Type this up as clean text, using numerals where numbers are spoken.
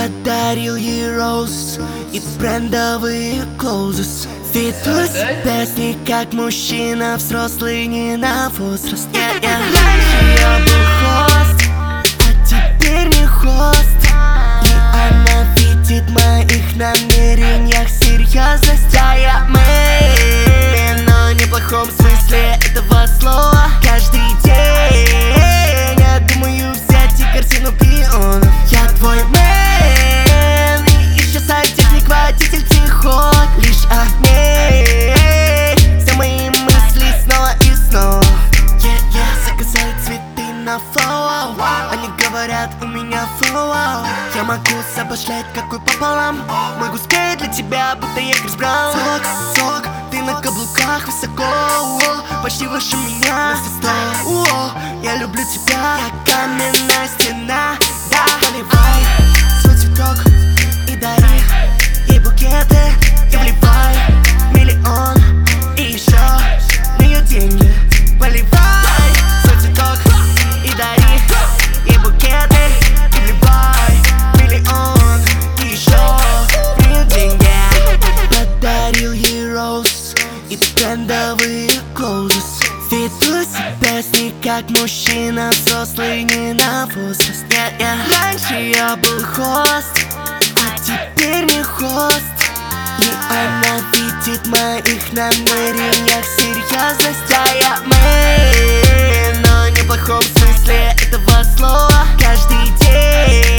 Подарил ей роуз и брендовые клоузес. Веду себя с ней как мужчина взрослый, не на возраст. Раньше я был хост, а теперь не хост. И она видит в моих намерениях серьезность. А я мэн, но не в плохом смысле этого слова. Каждый день я думаю взять и картину пионов. Я твой мэн, и исчезает техник, водитель тихой. Лишь огней, все мои мысли снова и снова. Заказали цветы на флоу, они говорят, у меня флоу. Я могу обошлять какой пополам. Могу спеть для тебя, будто я Крис Браун. Сок, ты на каблуках высоко, почти выше меня на все 100. Я люблю тебя, как каменная стена. Да, наливай свой цветок и дари ей букеты. И вливай миллион и еще на ее деньги. Поливай свой цветок и дари ей букеты. И вливай миллион и еще на ее деньги. Подарил ей роуз и брендовые клоузес. Веду себя с ней как мужчина взрослый, не на возраст. Раньше я был хост, а теперь не хост. И она видит в моих намерениях серьезность. А я мэн, но не в плохом смысле этого слова. Каждый день